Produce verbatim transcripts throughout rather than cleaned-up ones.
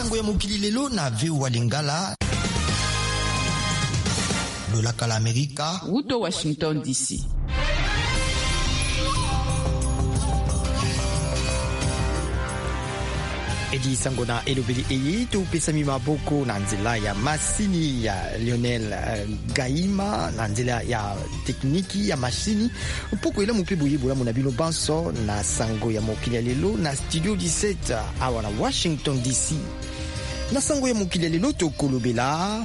sango ya mokili lelo na V O A Lingala. Lolaka la Amerika. Wuto Washington D C. Edi sango na elobeli eyi tu pesami maboko na nzela ya masini ya Lionel uh, Gaima na nzela ya tekniki ya mashini poko ela mupe boyebola mona bino banso na sango ya mokili ya lelo na studio dix-sept awa na Washington D C. Na sango ya mokili ya lelo tokolobela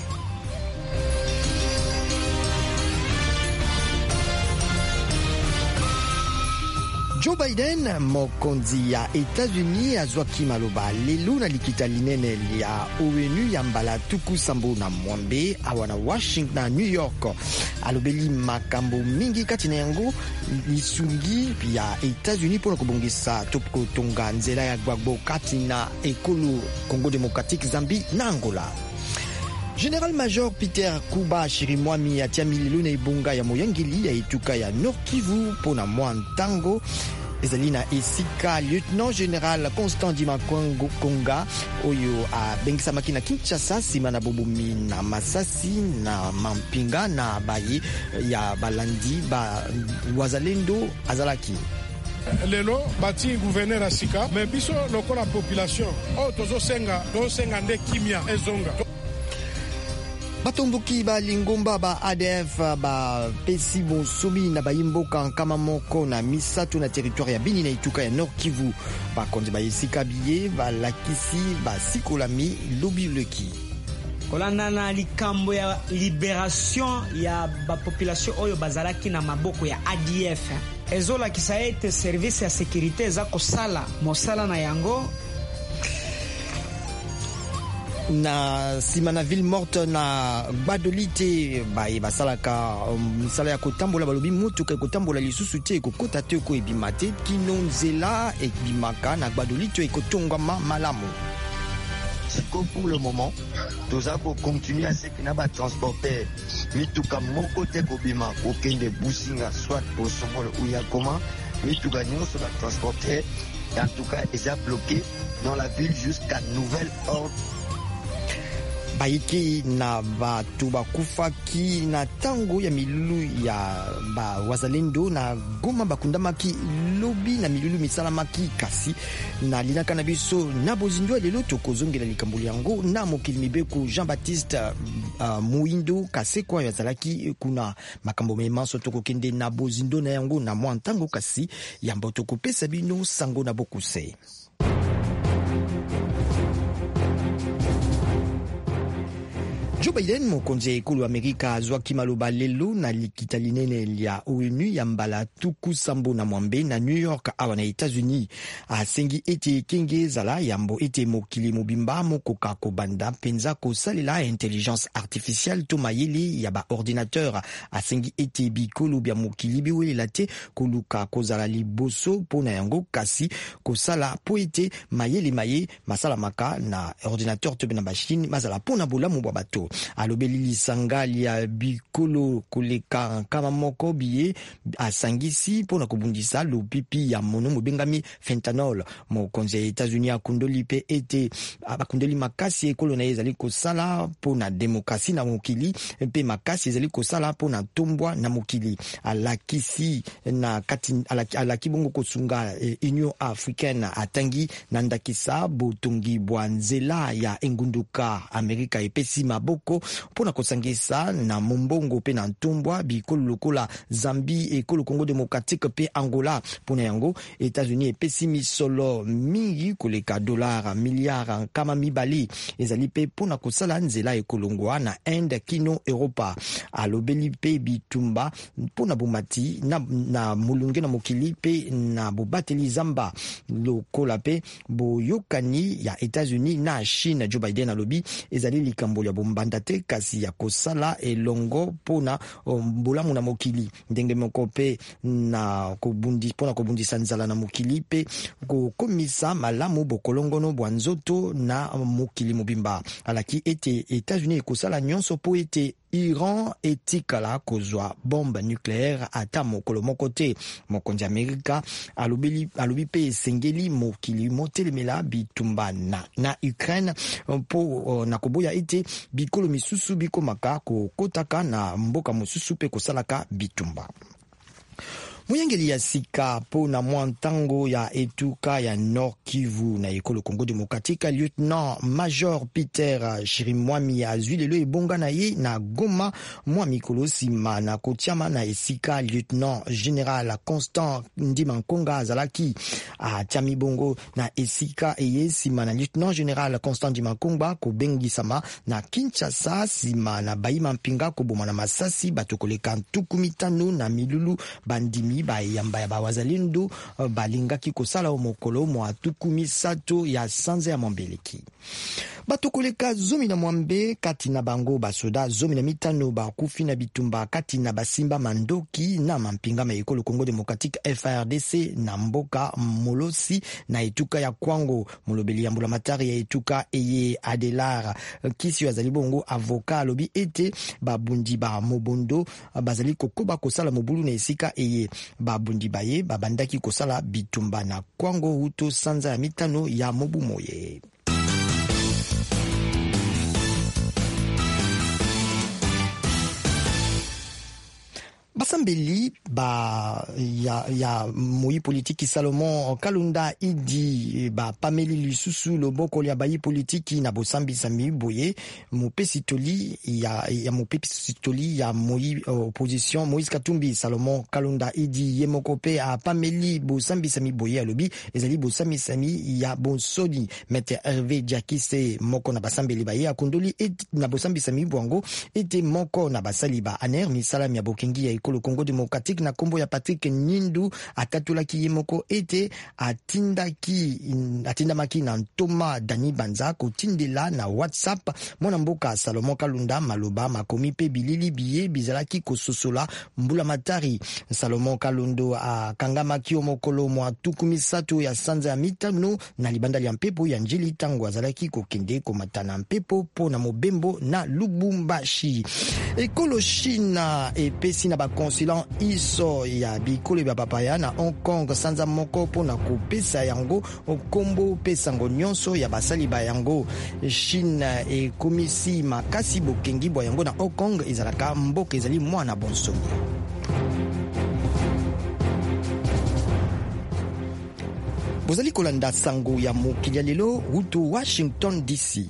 Joe Biden, mokonzi ya Etats-Unis azwaki maloba lelo na likita linene ya O N U ya mbala tuku sambo na mwambe awa na Washington na New York. Alobeli makambo mingi kati na yango lisungi ya Etats-Unis pona kubongisa topko tonga nzela ya gbagbo kati na ekolo Congo Democratique, Zambie na Angola. General Major Peter Kuba Shirimwami atia mililo na ibunga ya moyangeli ya etuka ya Nord Kivu pona mwantango ezali na esika Lieutenant General Constant Dimakwango Konga oyo abengisamaki na Kinshasa sima na bobumi na masasi na mampinga na baye ya balandi ba wazalendo azalaki lelo bati gouverneur asika mais biso lokola population o tozo senga do senga nde kimia ezonga. Batomboki ba lingomba ba A D F ba pesi bonsomi na bayimboka nkama moko na misato na territoire ya Beni na ituka ya Nord Kivu ba konzi ba yesika biye ba lakisi ba sikolami lobi leki kolanda na likambo ya liberation ya ba population oyo bazalaki na maboko ya A D F ezola kisa ete service ya sécurité za kosala mosala na yango na simana ville morte na Gbadolite baye basalaka misala ya kotambola balobi mutuka kotambola lisusu te kokota te ko ebimate kino nzela ebimaka na Gbadolite ekotongama malamu. Pour le moment, nous allons continuer à ce qu'il n'y a pas de transporteur. Mituka moko te kobima okende businga soit au somol ou ya comment mituka nyonso la transporteur en tout cas ils sont bloqués dans la ville jusqu'à nouvel ordre. Baiki na batu bakufaki na tango ya milulu ya ba wazalendo na Goma bakundamaki lobi na milulu misalamaki kasi na linaka na biso na bozindo lelo tokozongela likambo yango na mokili mibeko Jean-Baptiste uh, Muindo Kasekwa yazalaki kuna makambo memanso tokokende na bozindo na yango na mwa ntango kasi yambo tokopesa bino sango na bokuse. Joe Biden, mokonzi ya ekolo Amerika azwaki maloba lelo na likita linene ya O N U ya mbala tuku sambo na mwambe na New York awa na Etats-Unis. Asengi ete kenge zala yambo ete mokili mobimba mokoka kobanda penza kosalela intelligence artificielle to mayele ya ba ordinateur. Asengi ete bikolo bya mokili biwelela te koluka kozala liboso pona yango kasi kosala po ete mayele maye masala maka na ordinateur to na machine mazala pona bolamu bwa bato. Alobeli lisangali ya bikolo koleka kama moko biye asangisi pona kubundisa lopipi ya mono mobengami fentanyl. Mokonzi ya Etats-Unis akundoli pe ete abakundeli makasi ekolo na ezali kosala pona demokrasi na mokili pe makasi ezali kosala pona tombwa na mokili. Alakisi na kati alaki, alaki bongo kosunga eh, Union Africaine atangi na ndakisa botongi bwa nzela ya engunduka Amerika epesi maboko pona kosangisa na mombongo pe na ntombwa bikolo lokola Zambie ekolo Congo Democratique pe Angola. Pona yango Etats-Unis epesi misolo mingi koleka dolara miliara kama mibali ezali pe pona kosala nzela ekolongwa na Inde kino Europa. Alobeli pe bitumba pona bomati na, na mulunge na mokili pe na bobateli zamba lokola pe boyokani ya Etats-Unis na Chine. Joe Biden alobi ezali likambo ya bombanda te kasi ya kosala elongo pona mbolamu na mokili ndenge moko pe na kobundi pona kobundisa nzala na mokili pe kokomisa malamu bokolongono bwa nzoto na mokili mobimba. Alaki ete Etats-Unis ekosala nyonso po ete Iran etikala kozwa bombe nucléaire ata mokolo moko te. Mokonzi Amerika alobi alobi pe esengeli mokili motelemela bitumba na, na Ukraine po na koboya ete bikolo misusu bikomaka kokotaka na mboka mosusu pe kosalaka bitumba. Muyangeli ya sika po na mwantango ya etuka ya Nord Kivu na ekolo Congo Demokratika, Lieutenant Major Peter Chirimwami azwi lelo ebonga na ye na Goma mwa mikolo sima na kotiama na esika. Lieutenant General Constant Ndimankonga azalaki atiami bongo na esika eye sima na Lieutenant General Constant Ndimankonga kobengisama na Kinshasa sima na Bayima Mpinga koboma na masasi batokoleka ntuku mitano na milulu bandimi bayamba ya bawazalendo balingaki kosala omokolo mwa tuku misato ya sanza ya Mambeleki. Batokoleka zomi na mwambe kati na bango basoda zomi na mitano bakufi na bitumba kati na basimba mandoki na mampinga ma ekolo Congo Demokratika F A R D C na mboka molosi na etuka ya Kwango. Molobeli ya mbula matari ya etuka eye Adelar kisi wazali bongo avoka alobi ete babundi ba mobondo bazali kokoba kosala mobulu na esika eye babundi baye babandaki kosala bitumba na Kwango huto sanza ya mitano ya mobu moye. Basambeli ba ya ya moi politiki Salomon Kalunda idi ba Pameli Lisusu loboko ya bayi politiki na bosambi sami boye mopesitoli ya ya mopesitoli ya moi opposition Moïse Katumbi. Salomon Kalunda idi yemokope a Pameli bosambi sami boye alobi ezali bosambi sami ya bonsodi Mete Hervé Diakise moko na basambeli baye akondoli et na bosambi sami bwango ete moko na basali ba aner misala ya bokengi ya le Congo Démocratique na kombo ya Patrick Nyindu akatolaki yemoko ete atindaki atindamaki na Ntoma Dani Banza kotindela na WhatsApp mwana mboka Salomon Kalunda maloba makomi pe bilili biye bizalaki kososola mbula matari. Salomon Kalundo akangamaki omokolo mwa tuku misato ya sanza ya mitano na libanda ya mpepo ya njili tango azalaki kokende komatana mpepo po na mobembo na Lubumbashi. Ekolo China epesi na bakonsulant iso ya bikole ba papaya na Hong Kong sanza moko po na kopesa yango okombo pesango nyonso ya basali ba yango. China e komisi makasi bokengi bwa yango na Hong Kong ezalaka mboka ezali mwana bonsomi. Bozali kolanda sango ya mokili ya lelo hutu Washington D C.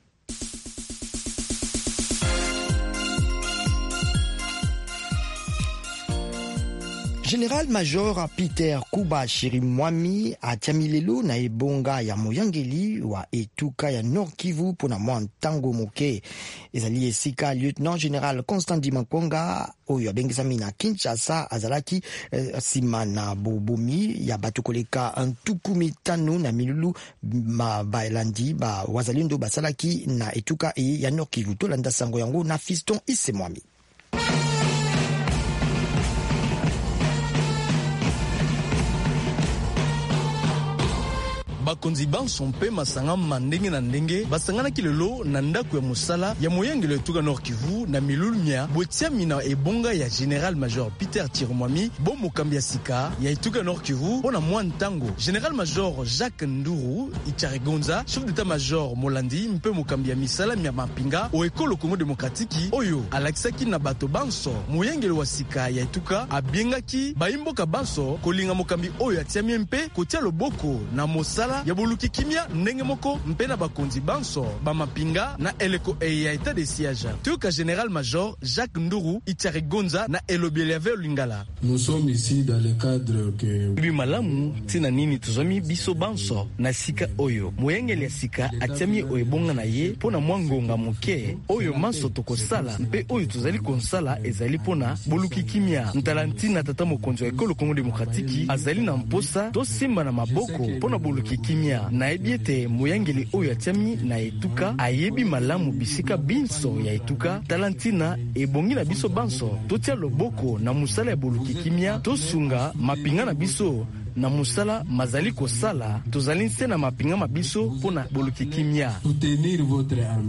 General Major Peter Kuba Chirimwami atiami lelo na ebonga ya moyangeli wa etuka ya Nord Kivu pona mwantango moke. Ezali esika Lieutenant General Constant Ndimankonga oyo abengisami na Kinshasa azalaki eh, sima na bobomi ya batokoleka ntuku mitano na milulu baelandi ba wazalendo basalaki na etuka e ya Nord Kivu. Tolanda sango yango na Fiston Isemwami. bakonzi banso mpe masanga mandenge na ndenge basanganaki lelo na ndako ya mosala ya moyangelo etuka Nord Kivu na milulumia botiami na ebonga ya General Major Peter Chirimwami bo mokambi ya sika ya etuka Nord Kivu mpona mwa ntango. General Major Jacques Nduru Icharegonza chef d'état major Molandi mpe mokambi ya misala ya mapinga o ekolo Congo Demokratiki oyo alakisaki na bato banso moyangelo wa sika ya etuka abiengaki baimboka banso kolinga mokambi oyo atiami mpe kotia loboko na mosala ya boluki kimia ndenge moko mpe na bakonzi banso bamapinga na eleko e ya etat de siège. Tuka General Major Jacques Nduru Icharegonza na elobele ave lingala. Nous sommes ici dans le cadre que Bi malamu tina nini tuzomi biso banso na sika oyo moyengeli ya sika atiami oebonga na ye pona mwangonga moke oyo manso tokosala mpe oyo tozali konsala ezali pona boluki kimia. Ntalantina tata mokonzi wa ekolo Congo Demokratiki azali na mposa to simba na maboko pona boluki kimia na ebiete moyangeli oyo atiami na etuka ayebi malamu bisika binso ya etuka. Talantina ebongi na biso banso totia loboko na musala ya boluki kimia tosunga mapinga na biso na musala mazali kosala tozali nse na mapinga mabiso pona boluki kimia. Soutenir votre armée.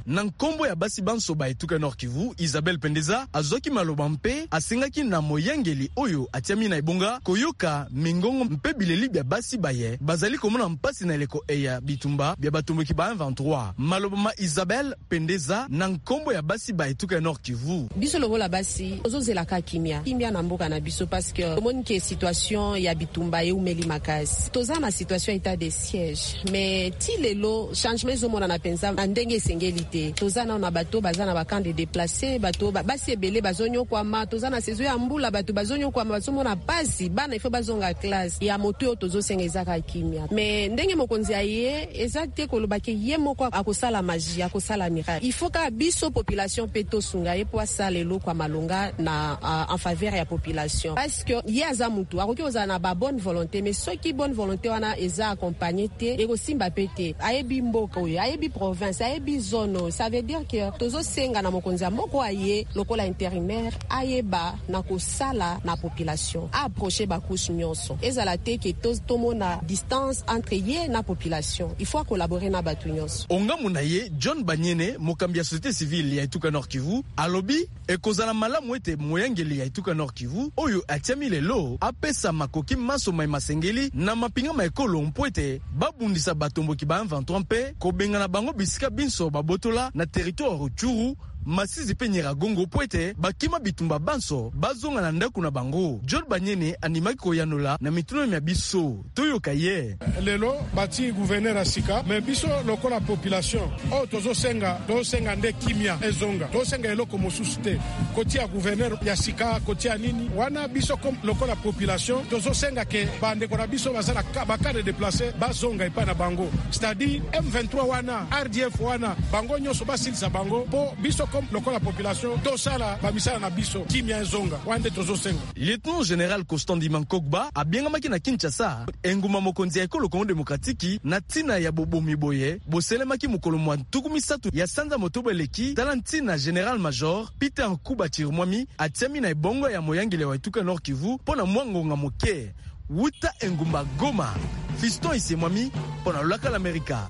na nkombo ya basi banso ba etuka Nord Kivu. Isabelle Pendeza azoki maloba mpe asengaki na moyangeli oyo atiami na ebonga koyoka mingongo mpe bileli bya basi baye bazali komona mpasi na eleko eya bitumba bya batomboki ba vingt-trois. Maloba ma Isabelle Pendeza na nkombo ya basi ba etuka Nord Kivu. Biso lobola basi ozozela ka kimia kimia na mboka na biso parce que omoni ke situation ya bitumba eumeli makasi toza na situation état de siège mais ti lelo changement zomona na penza na ndenge esengeli te toza na bato baza na bakande de déplacer bato basi ebele bazonyo kwa ma toza na saison ya mbula bato bazonyo kwa ma bazomona pasi bana ifo bazonga classe ya moto yo tozo senga ezaka kimia mais ndenge mokonzi aye exacte koloba ke ye moko akosala magie akosala miracle il faut ka biso population peto sunga e po salelo kwa malonga na uh, en faveur ya population parce que ye aza mutu akoki oza na ba bonne volonté mais ceux qui bonne volonté wana eza accompagné te e ko simba pete ayebi mboka oyo ayebi province ayebi zone ça veut dire que tozo senga na mokonzi moko aye lokola intérimaire ayeba na kosala na population approcher ba couche nyonso ezala te ke to tomona distance entre ye na population il faut collaborer na batu nyonso. Onga munaye John Banyene mokambi ya société civile ya etuka Nord Kivu alobi ekozala malamu ete moyangeli ya etuka Nord Kivu oyo atiami lelo apesa makoki maso mai masengeli na mapinga ma ekolo mpoete babundisa batomboki ba vingt-trois mpe kobengana bango bisika binso babotola na territoire Rutshuru Masisi pe Nyiragongo poete bakima bitumba banso bazonga na ndaku na bango. John Banyene animaki koyanola na mituno ya biso toyoka ye lelo bati gouverneur asika mais biso lokola population o tozo senga do senga nde kimia ezonga do senga eloko mosusu te koti ya gouverneur ya sika koti ya nini wana biso comme lokola population tozo senga ke bande kona biso bazana bakade déplacer bazonga ipa na bango c'est-à-dire M vingt-trois wana R D F wana bango nyoso basilisa bango po biso comme lokola population tosala bamisala na biso kimia ezonga wande tozo senga. Lieutenant général Constant Dimankogba abiengamaki na Kinshasa enguma mokonzi ya ekolo Congo démocratique na tina ya bobomi boye boselemaki mokolo mwa ntuku misatu ya sanza motobo eleki talantina général major Peter Nkuba Tirumwami atiami na ebongo ya moyangeli wa etuka Nord Kivu pona mwangonga moke wuta engumba Goma. Fiston Isemwami pona lolaka l'Amerika.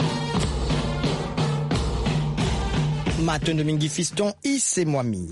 Matondo mingi Fiston Isemwami.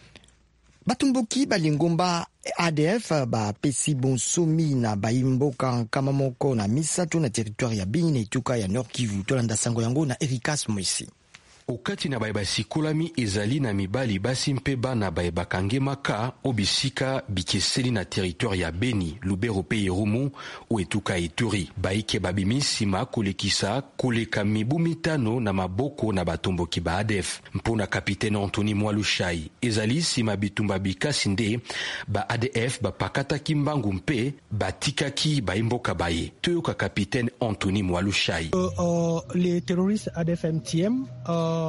Batumboki balingomba A D F ba pesi bonsomi na baimboka kama moko na misato na territoire ya Beni na etuka ya Nord Kivu tolanda sango yango na Erikas Moisi. Okati na bayeba sikolami ezali na mibali basi mpe bana bayeba kangemaka obisika bikeseli na territoire ya Beni, Lubero pe Irumu o etuka Ituri. Baike babimisima kolekisa koleka mibu mitano na maboko na batomboki ba A D F. Mpona kapitaine Anthony Mwalushai ezali sima bitumba bikasi nde ba A D F bapakata kimbangu mpe batikaki baimboka baye. Toyoka kapitaine Anthony Mwalushai. Euh, euh, les terroristes A D F M T M euh...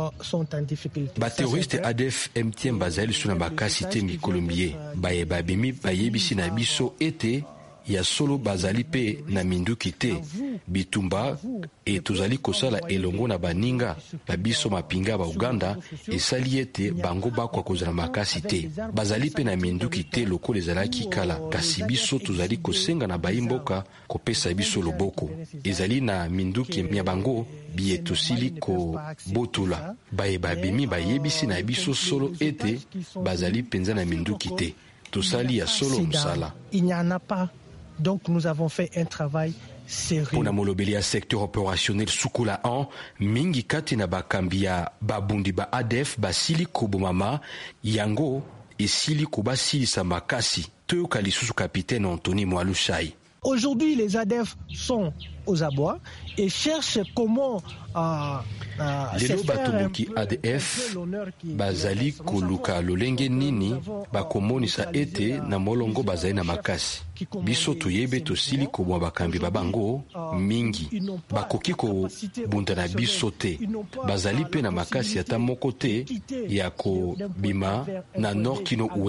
ba terroriste A D F M T M bazali suna bakasi te mikolombie baye babimi bayebisi na biso ete ya solo bazali pe na minduki te bitumba e tozali kosala elongo na baninga babiso mapinga ba Uganda esali ete bango bakwa kozala makasi te bazali pe na minduki te loko lezalaki kala kasi biso tozali kosenga na baimboka kopesa biso loboko ezali na minduki ya bango biye tosili ko botula baye babimi bayebisi na biso solo ete bazali penza na minduki te tosali ya solo msala. Il n'y en a pas. Donc nous avons fait un travail sérieux. Pona molobeli ya secteur opérationnel Sukula un mingi kati na bakambi ya babundi ba A D F basili kobomama yango esili kobasilisa makasi toyoka lisusu capitaine Anthony Mwalushai. Aujourd'hui, les A D F sont aux abois et cherchent comment euh, euh, lelo batomboki A D F bazali koluka lolenge nini bakomonisa ete na molongo bazali na makasi biso toyebe tosili komwa bakambi babango mingi bakoki kobunda na biso te bazali pe na makasi ata moko te ya kobima na nord kino ouest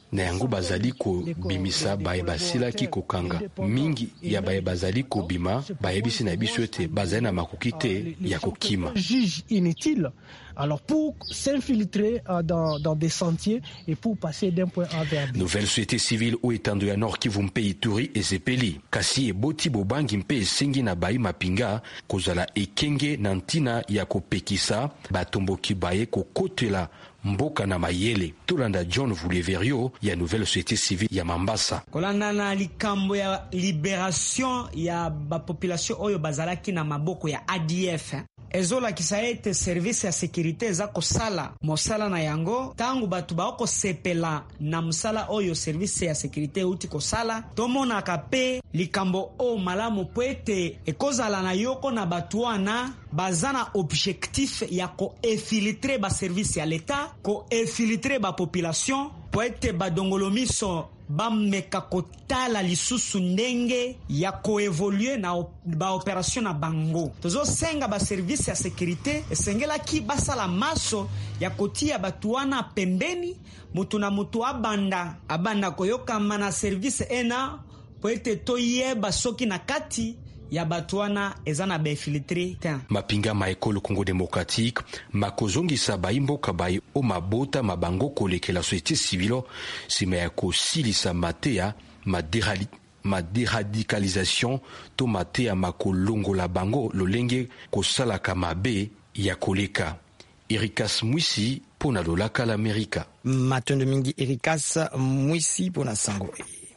na yango bazali kobimisa baye basilaki kokanga mingi ya baye bazali kobima bayebisi na biso ete bazali na makoki te ya kokima. Juge inutile alors pour s'infiltrer dans, dans des sentiers et pour passer d'un point A vers B. Nouvelle société civile o etando ya Nord Kivu mpe Ituri ezepeli kasi eboti bobangi mpe esengi na bayi mapinga kozala ekenge na ntina ya kopekisa batomboki baye kokotela mboka na mayele. Tolanda John Vuleverio ya Nouvelle Société Civile ya Mambasa. Kolanda na likambo ya liberation ya ba population oyo bazalaki na maboko ya A D F. Ezola kisaete service ya sécurité za kosala mosala na yango tangu batu baoko sepela na msala oyo service ya sécurité uti kosala tomona kape likambo o malamu poete ekozala na yoko na batu wana bazana objectif ya ko infiltrer ba service ya l'État, ko infiltrer ba population poete badongolomiso bameka kotala lisusu ndenge ya koevolue na ba operation na bango. Tozo senga ba service ya sécurité esengela ki basala maso ya kotia batuana pembeni mutu na mutu abanda abanda koyoka mana service ena poete toyeba soki na kati ya batuana ezana be filtré ta mapinga ma ekolo Congo démocratique makozongisa baimboka bayi o mabota mabango kolekela société civile sima ya kosilisa matea ma derali ma déradicalisation to matea makolongola bango lolenge kosalaka mabe ya koleka. Erikas Mwisi pona lolaka l'Amerika. Matondo mingi Erikas Mwisi pona sango.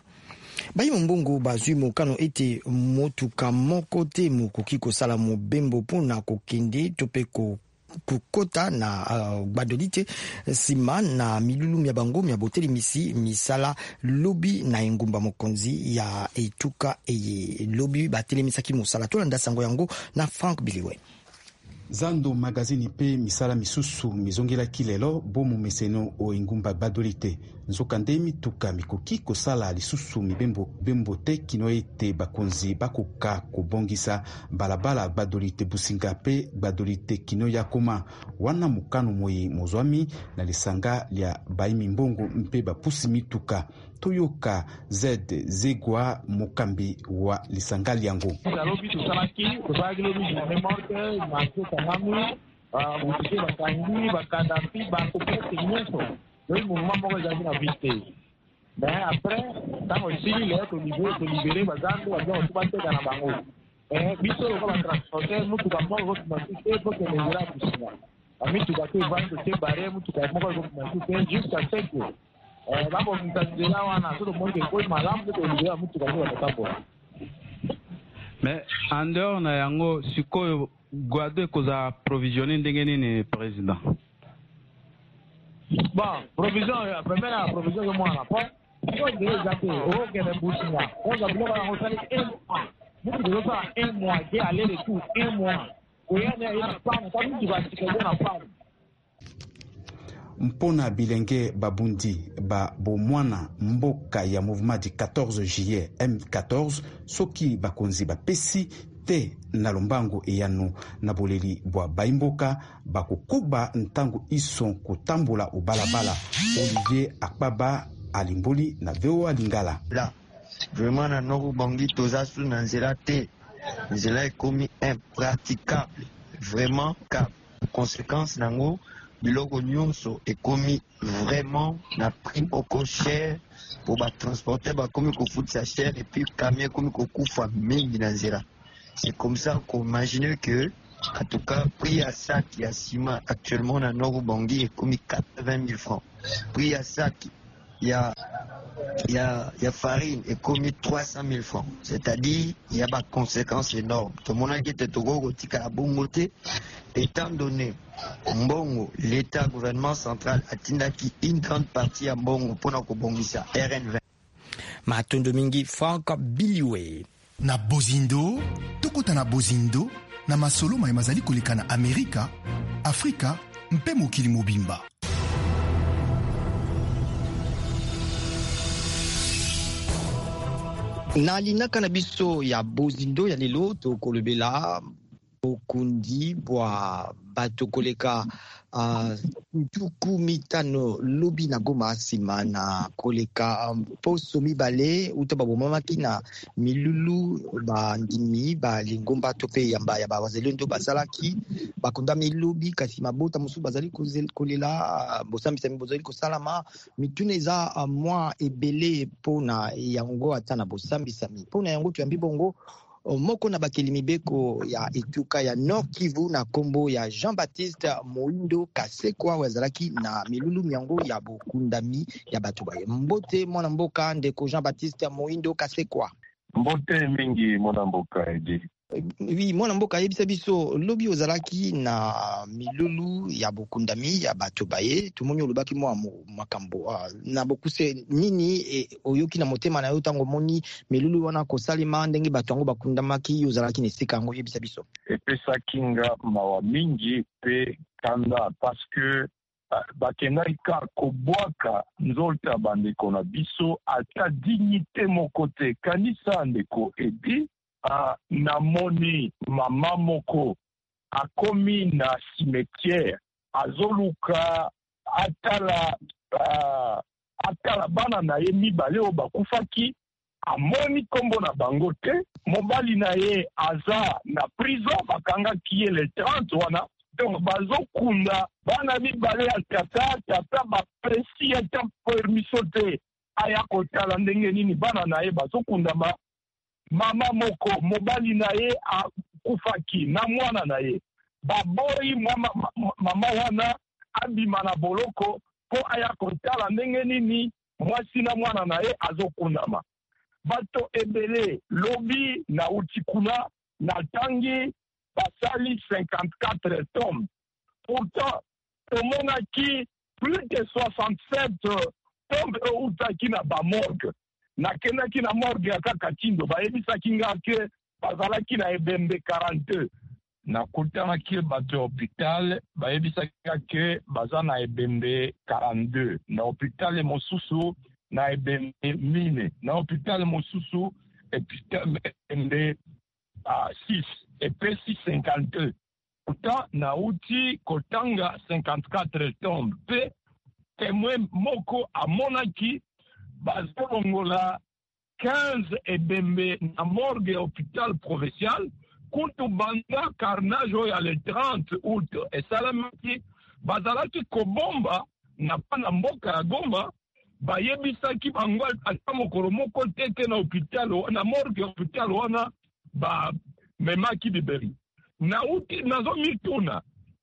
Bayi mbongo bazui mokano ete motuka moko te mokoki kosala mobembo pona kokende tope ko kukota na uh, badolite sima na milulu ya bango ya boteli misi misala lobi na engumba mokonzi ya etuka eye lobi bateli misaki musala tolanda sango yango na Frank Biliwe. Zando magazine pe misala misusu mizongela kilelo bomu meseno o ingumba badolite nzokande mituka mikoki kosala lisusu mibembo bembo te kino ete bakonzi bakoka kobongisa balabala badolite businga pe badolite kino yakoma wana mukano moyi mozwami na lisanga lya baimi mbongo mpe bapusi mituka toyoka Z Zegwa Mokambi wa lisanga lyango. Zalobi tusalaki kozaki lobi journée morte marché kanami butike bakangi bakadapi bakopete nyonso oyo mouvement moko ezalaki na vite mais après ntango esili leo tolibere bazando baza kotuba teka na bango biso lokola batransporter mutuka moko ekotumaki te po kende nzela ya kusinga bamituka te evandi te bare mutuka moko ekotumaki te jusqu'à ce que babongisa nzela wana soto monike ekoi malamu te tolibere mutuka moko batatambola. Mais en dehors na yango sikoyo Guado ekozala provisionné ndenge nini président? Bon, provision ya première la provision yo mwana po ko déjà te o ke ne businga o za bilo ba ngosali un mois mutu de ça un mois ke aller retour un mois ko yana ina pana ta mutu ba tikelo na pana mpona bilenge babundi ba bomwana mboka ya mouvement du quatorze juillet M quatorze soki bakonzi bapesi te na lombango eyano na boleli bwa baimboka bakokuba ntango ison kotambola obalabala. Olivier Akbaba alimboli na V O A Lingala. Là vraiment na Nord Bangi toza su na nzela te nzela ekomi impraticable vraiment ka conséquence nango biloko nyonso ekomi vraiment na prix oko cher pour ba transporter ba komi ko futsa cher et puis camion komi ko kufa mingi na nzela. C'est comme ça qu'on imagine que, en tout cas, prix à sac et à ciment actuellement dans Nord Bangui est commis quatre-vingt mille francs. Prix à sac, il y a, il y a, il y a farine est commis trois cent mille francs. C'est-à-dire, il y a des conséquences énormes. Tout le monde a dit que étant donné, Mbongo, l'État, gouvernement central, a tindaki une grande partie à Mbongo pour nous bongisa R N vingt. Matondo mingi Frank Biliwe. Na bozindo tokota na bozindo na masolo mai mazali koleka na Amerika, Afrika mpe mokili mobimba. Na linaka na biso ya bozindo ya lelo tokolobela okundi bwa bato koleka uh, tuku mitano lobi na Goma nsima na koleka um, poso mibale uta babomamaki na milulu bandimi balingomba to mpe yamba ya bawazalendo bazalaki bakundami lobi kasi mabota mosusu bazali kolela bosambisa bozali kosalama mituna eza uh, mwa ebele mpona yango ata na bosambisami mpona yango tuyambi bongo moko na bakeli mibeko ya etuka ya Nord Kivu na kombo ya Jean-Baptiste Moindo Kasekwa wazalaki na milulu miango ya bokundami ya bato baye. Mbote mwana mboka ndeko Jean-Baptiste Moindo Kasekwa. Mbote mingi mwana mboka edi. Oui, mwana mboka yebisa biso lobi ozalaki na milulu ya bokundami ya bato baye tumonyo lobaki mwa makambo uh, na bokuse nini e, oyoki na motema na yo tango moni milulu wana kosalima ndenge bato yango bakundamaki ozalaki na sika yango yebisa biso epesa kinga mawa mingi pe kanda parce que uh, bakendaki ka kobwaka nzolta bandeko na biso ata dignité moko te kanisa ndeko edi Uh, namoni mama moko akomi na cimetière azoluka atala uh, atala bana na ye mibale o bakufaki amoni kombo na bango te mobali na ye aza na prison bakangaki ye le trente wana donc bazokunda bana mibale ya tata tata bapresi ata permission te aya kotala ndenge nini bana na ye bazokundama mama moko mobali na ye akufaki na mwana na ye baboyi mama, mama wana abima na boloko po aya kotala ndenge nini mwasi na mwana na ye azokundama bato ebele lobi na utikuna na tangi basali cinquante-quatre tombes pourtant tomonaki plus de soixante-sept tombes utaki na bamorgue nakendaki na morgue ya kaka Tindo bayebisaki nga ke bazalaki na ebembe quarante-deux nakutanaki bato ya hôpital bayebisaki nga ke baza na ebembe quarante-deux na hôpital mosusu na ebembe mine na hôpital mosusu ebembe uh, six epesi cinquante-deux pourtant nauti kotanga cinquante-quatre tombes pe témoin moko amonaki bazolongola quinze ebembe na morgue ya hôpital provincial kutu banda carnage oyo ya le trente août esalamaki bazalaki kobomba na pa na mboka ya Goma bayebisaki bango ata mokolo moko teke na hôpital na morgue ya hôpital wana bamemaki biberi nauti nazomituna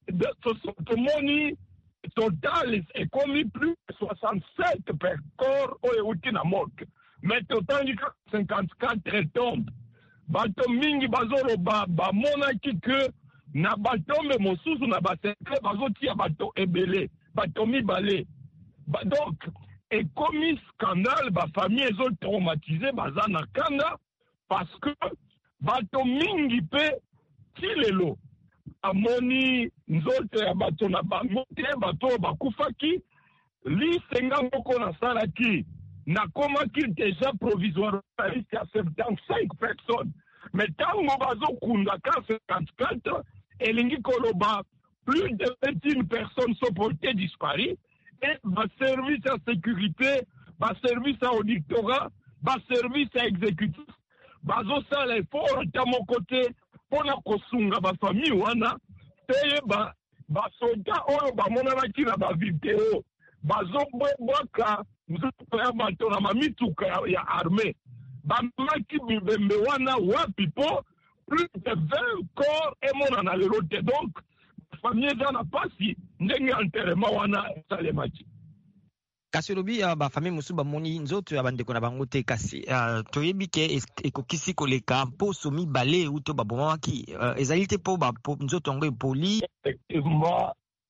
tomoni total ekomi plus de soixante-sept per corps oyo euti na morgue mais totangi cinquante-quatre tombes bato mingi bazoloba bamonaki ke na batombe mosusu na basekre bazotia bato ebele bato mibale ba, donc ekomi scandale bafamille ezotraumatize baza na kanda parce que bato mingi pe ti lelo amoni nzoto ya bato na bango te bato bakufaki lisenga moko nasalaki nakomaki déjà provisoire liste ya soixante-quinze personnes mais ntango bazokunda ka cinquante-quatre elingi koloba plus de vingt et une personnes sont portées disparues et baservice ya sécurité baservice ya auditorat baservice ya exécutif bazosala effort ata moko te mpona kosunga bafamille wana te basoda oyo bamonanaki na bavideo bazobwaka nzoto ya bato na mamituka ya armée bamaki bibembe wana wapi po plus de vingt corps emonana lelo te donc famille eza na pasi ndenge enterrement wana esalemaki kasi olobi uh, bafamille mosusu bamoni nzoto ya bandeko na bango te kasi uh, toyebi ke ekokisi koleka poso mibale euto babomamaki uh, ezali te mpo nzoto yango epoli effectivement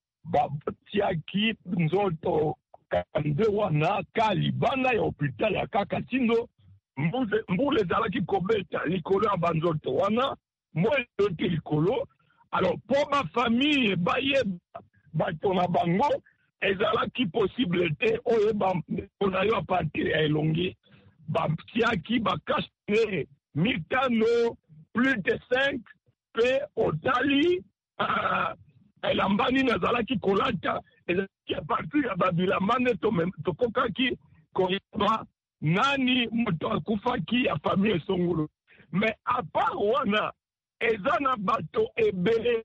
batiaki nzoto quarante-deux wana ka libanda ya hôpital ya kaka Tindo mbula ezalaki kobeta likolo ya banzoto wana moi ezote likolo alors mpo bafamille bayeba bato na bango ezalaki possible te oyeba mpona yo apartir ya elongi batiaki bakashne mitano plus de cinq pe otali uh, elambani nazalaki kolata ezalaki a partir ya babilamba nde tokokaki koyeba nani moto akufaki ya famille esongolo. Mais à part wana eza na bato ebele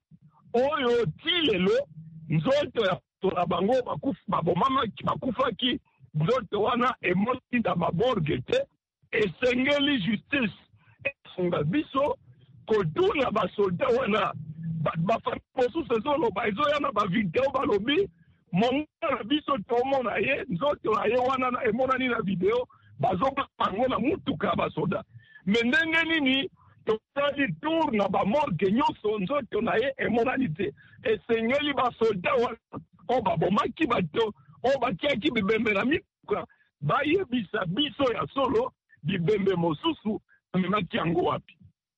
oyo ti lelo nzoto ya tola bango babomamaki bakufaki nzoto wana emoti na maborge te esengeli justice efunga biso kotuna basolda wana bafami mosusu ezoloba ezoya na bavideo balobi monga na biso tomona ye nzoto na ye wana emonani na video bazoba bango na mutuka ya basoda. Me ndenge nini tosali tour na bamorge nyonso nzoto na ye emonani te esengeli basolda wana oyo babomaki bato oyo batiaki bibembe na mituka bayebisa biso ya solo bibembe mosusu amemaki yango wapi.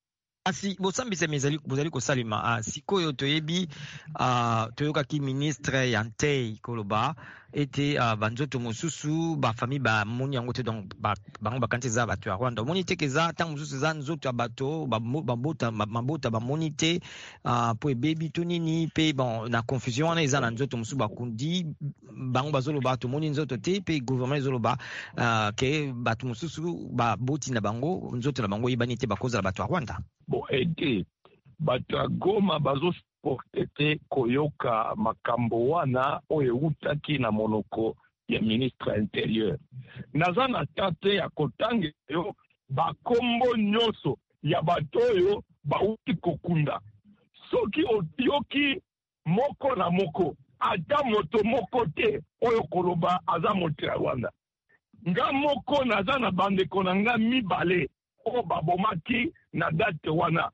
Asi bosambisa mezali bozali kosalima ah, sikoyo toyebi uh, toyokaki ministre ya ntei koloba ete uh, banzoto mosusu bafamille bamoni yango te donc bango bakanti eza bato ya Rwanda omoni te keza ntango mosusu eza nzoto ya bato mabota mabota bamoni te mpo uh, ebebi to nini mpe bon na confusion wana eza na nzoto mosusu bakundi bango bazoloba tomoni nzoto te mpe gouvernement ezoloba uh, ke bato mosusu baboti na bango nzoto na bango yebani te bakozala bato ya Rwanda. Bon ete bato ya Goma bazosuporte te koyoka makambo wana oyo eutaki na monoko ya ministre ya intérieur. Naza na tate ya kotanga yo bakombo nyonso ya bato oyo bauti kokunda. Soki otioki moko na moko ata moto moko te oyo koloba aza moto ya Rwanda. Nga moko naza na bandeko na nga mibale o babomaki na date wana.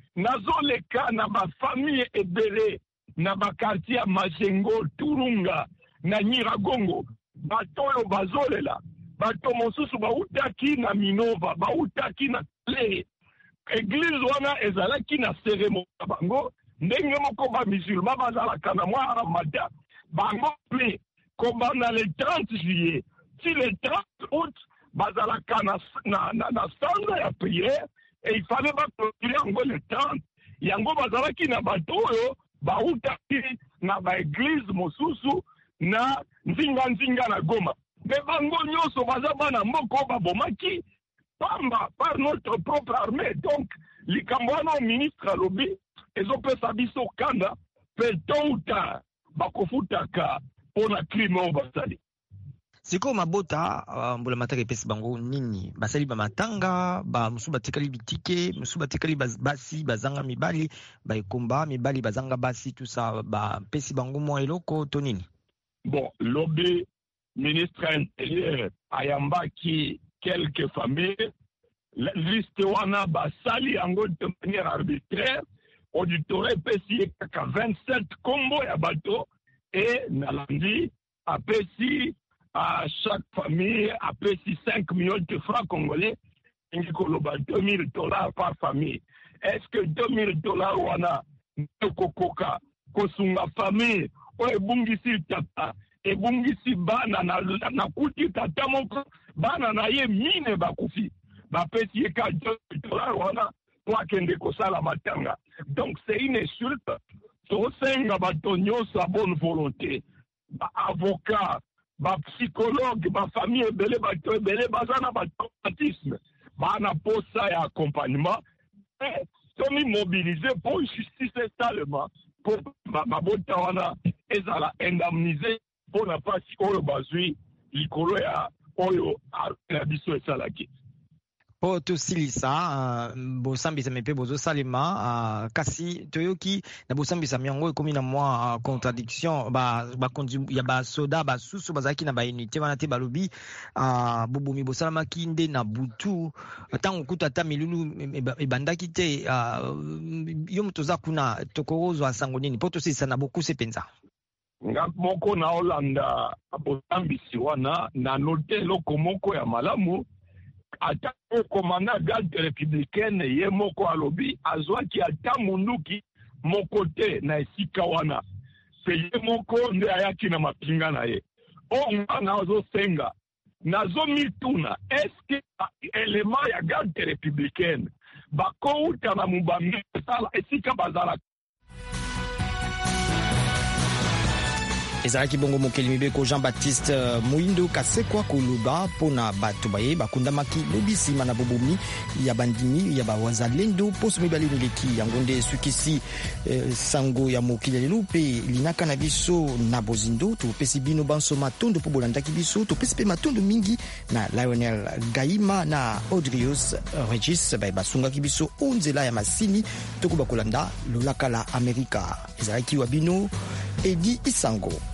Nazoleka na bafamille ebele na bakartier ya Majengo, Turunga na Nyiragongo. Bato oyo bazolela. Bato mosusu bautaki na Minova, bautaki na Tle. Eglise wana ezalaki na seremoni bango. Ndenge moko ba musulman bazalaka na mwa Ramadan. Bango ple kobanda le trente juillet. Si le trente août bazalaka na na na, na sandre ya prière et il fallait pas clôturer encore le trente. Yango bazalaki na bato oyo bautaki na ba église mosusu na nzinga nzinga na Goma. Me bango nyonso baza bana moko babomaki pamba par notre propre armée. Donc likambo wana ministre alobi ezopesa biso kanda pe tôt ou tard bakofutaka pona crime oyo basali. Siko mabota uh, mbula mataka epesi bango nini basali ba matanga ba musu batikali bitike musu batikali basi bazanga mibali ba ekomba mibali bazanga basi tout ça ba pesi bango mo eloko to nini. Bon lobby ministre intérieur ayambaki quelques familles la liste wana basali yango de manière arbitraire auditoire pesi kaka vingt-sept kombo ya bato et nalandi apesi à chaque famille a payé cinq millions de francs congolais, et deux mille dollars par famille. Est-ce que deux mille dollars wana kokoka kosunga famille o ebungisi tata ebungisi bana na na kuti tata moko bana na ye mine bakufi ba pesi ka deux dollars wana pour akende kosala matanga. Donc c'est une insulte. To senga batonyo sa bonne volonté. Ba avocat ba psychologue, ba famille ebele bato ebele bazana ba traumatisme bana posa ya accompagnement et somi mobilisé pour justice seulement pour mabota wana ezala indemniser pour na pasi oyo bazui likolo ya oyo na biso esalaki. Po tosilisa uh, bosambisa mepe bozo salima uh, kasi toyoki na bosambisa miango ekomi na mwa uh, contradiction ba ba ya ba soda ba susu bazaki na ba unité wana te balobi uh, bobumi bosalama kinde na butu tango kutata milulu ebandaki te uh, yo mutoza kuna tokozo asango nini po tosilisa na bokuse penza nga moko na Holanda bosambisi wana na note loko moko ya malamu. Ata komanda garde républicaine ye moko alobi azwaki ata munduki moko te na esika wana pe ye moko nde ayaki na mapinga na ye o ngana ozosenga nazo mituna eske elema ya garde républicaine bakouta na mubamisala esika bazala. ezalaki bongo mokeli mibeko Jean-Baptiste Muindo Kasekwa koluba pona bato baye bakundamaki lobi nsima na bobomi ya bandimi ya bawazalendo poso mibale mileki yango nde esukisi eh, sango ya mokili lelo mpe linaka na biso na bozindo topesi bino banso matondo mpo bolandaki biso topesi mpe matondo mingi na Lionel Gaima na Audrius Regis baye basungaki biso onzela ya masini tokoba kolanda lolaka la Amerika. Ezalaki wa bino Edi Isango.